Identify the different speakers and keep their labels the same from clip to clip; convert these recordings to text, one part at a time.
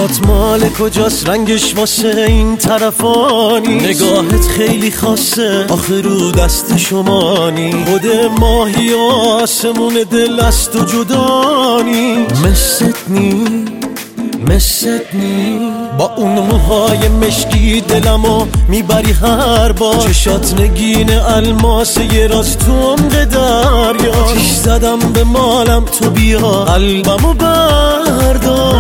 Speaker 1: چشات مال کجاست، رنگش واسه این طرفانی، نگاهت خیلی خاصه آخه رو دست شمانی، خود ماهی و آسمون دل از تو جدانی. مست نی با اون موهای مشکی دلمو میبری هر بار، چشات نگین الماس یه راز تو عمق دریا، تیش زدم به مالم تو بیا قلبمو بردار.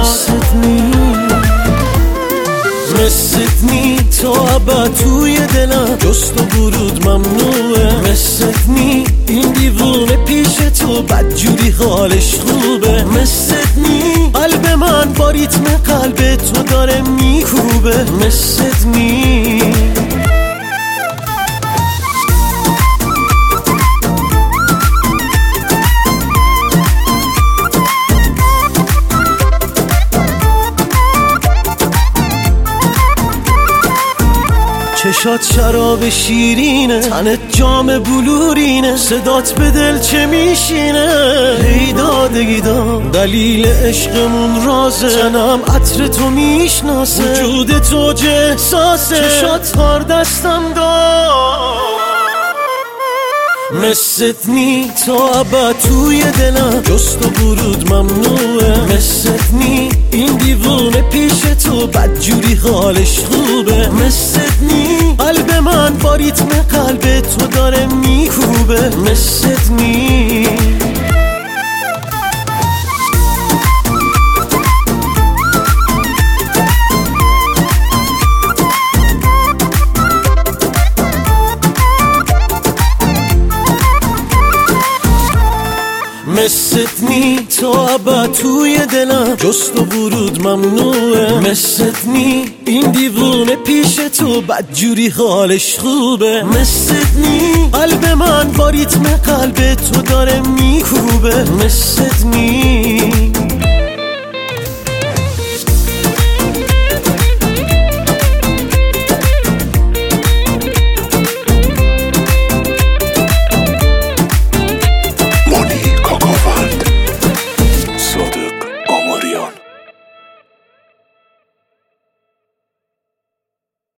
Speaker 1: مست نی تو ابد توی دلم، جست و ورود ممنوعه. مست نی این دیوونه پیش تو بدجوری حالش خوبه. مست نی قلب من با ریتم قلب تو داره میکوبه. مست نی چشات شراب شیرینه، تنت جام بلورینه، صدات به دل چه میشینه. هیدا دلیل عشقمون رازه، تنم عطر تو میشناسه، وجود تو چه احساسه، چشات هار دستم دار. مست نی تو ابد توی دلم، جست و ورود ممنوعه. مست نی این دیوونه پیش تو بدجوری حالش خوبه. مست نی قلب من با ریتم قلب تو داره میکوبه. مست نی مست نی تو ابد توی دلم، جست و ورود ممنوعه. مست نی این دیوونه پیش تو بدجوری حالش خوبه. مست نی قلب من با ریتم قلب تو داره میکوبه. مست نی